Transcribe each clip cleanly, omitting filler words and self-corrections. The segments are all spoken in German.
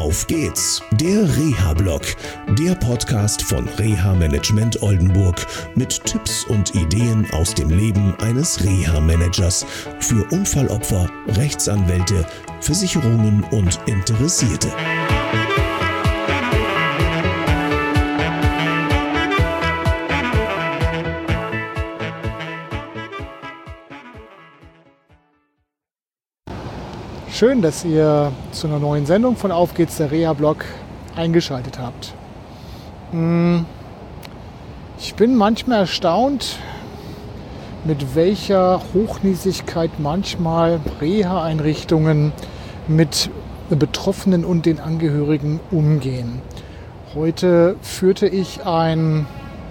Auf geht's, der Reha-Blog, der Podcast von Reha Management Oldenburg mit Tipps und Ideen aus dem Leben eines Reha-Managers für Unfallopfer, Rechtsanwälte, Versicherungen und Interessierte. Schön, dass ihr zu einer neuen Sendung von Auf geht's, der Reha-Blog, eingeschaltet habt. Ich bin manchmal erstaunt, mit welcher Hochnäsigkeit manchmal Reha-Einrichtungen mit Betroffenen und den Angehörigen umgehen. Heute führte ich ein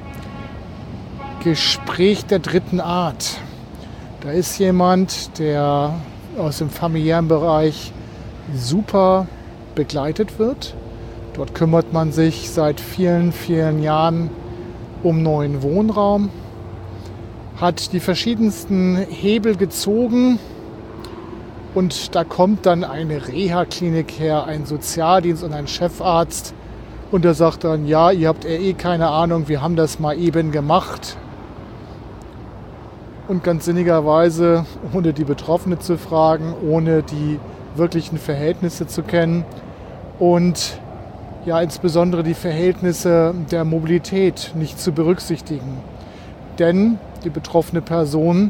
Gespräch der dritten Art. Da ist jemand, der aus dem familiären Bereich super begleitet wird. Dort kümmert man sich seit vielen, vielen Jahren um neuen Wohnraum, hat die verschiedensten Hebel gezogen und da kommt dann eine Reha-Klinik her, ein Sozialdienst und ein Chefarzt und der sagt dann, ja, ihr habt keine Ahnung, wir haben das mal eben gemacht. Und ganz sinnigerweise, ohne die Betroffene zu fragen, ohne die wirklichen Verhältnisse zu kennen und ja insbesondere die Verhältnisse der Mobilität nicht zu berücksichtigen. Denn die betroffene Person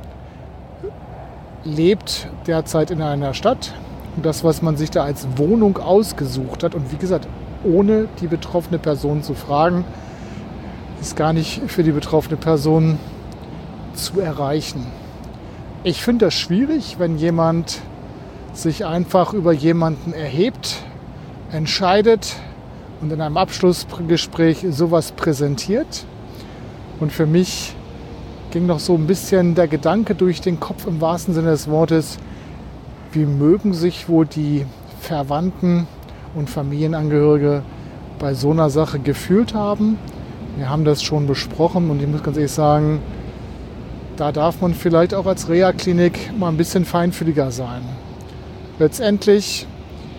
lebt derzeit in einer Stadt und das, was man sich da als Wohnung ausgesucht hat und wie gesagt, ohne die betroffene Person zu fragen, ist gar nicht für die betroffene Person zu erreichen. Ich finde das schwierig, wenn jemand sich einfach über jemanden erhebt, entscheidet und in einem Abschlussgespräch sowas präsentiert. Und für mich ging noch so ein bisschen der Gedanke durch den Kopf im wahrsten Sinne des Wortes, wie mögen sich wohl die Verwandten und Familienangehörige bei so einer Sache gefühlt haben. Wir haben das schon besprochen und ich muss ganz ehrlich sagen, da darf man vielleicht auch als Reha-Klinik mal ein bisschen feinfühliger sein. Letztendlich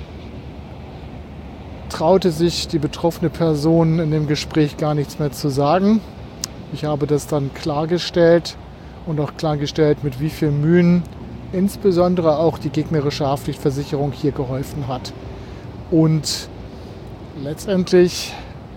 traute sich die betroffene Person in dem Gespräch gar nichts mehr zu sagen. Ich habe das dann klargestellt und auch klargestellt, mit wie viel Mühen insbesondere auch die gegnerische Haftpflichtversicherung hier geholfen hat. Und letztendlich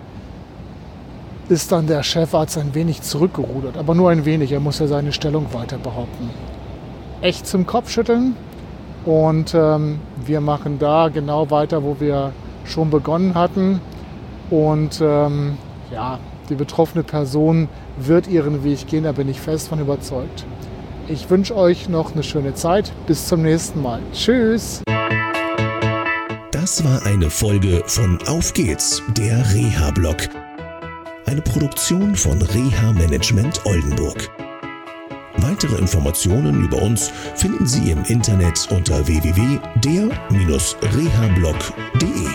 ist dann der Chefarzt ein wenig zurückgerudert, aber nur ein wenig, er muss ja seine Stellung weiter behaupten. Echt zum Kopfschütteln und wir machen da genau weiter, wo wir schon begonnen hatten und die betroffene Person wird ihren Weg gehen, da bin ich fest von überzeugt. Ich wünsche euch noch eine schöne Zeit, bis zum nächsten Mal. Tschüss! Das war eine Folge von Auf geht's, der Reha-Blog. Eine Produktion von Reha Management Oldenburg. Weitere Informationen über uns finden Sie im Internet unter www.der-rehablog.de.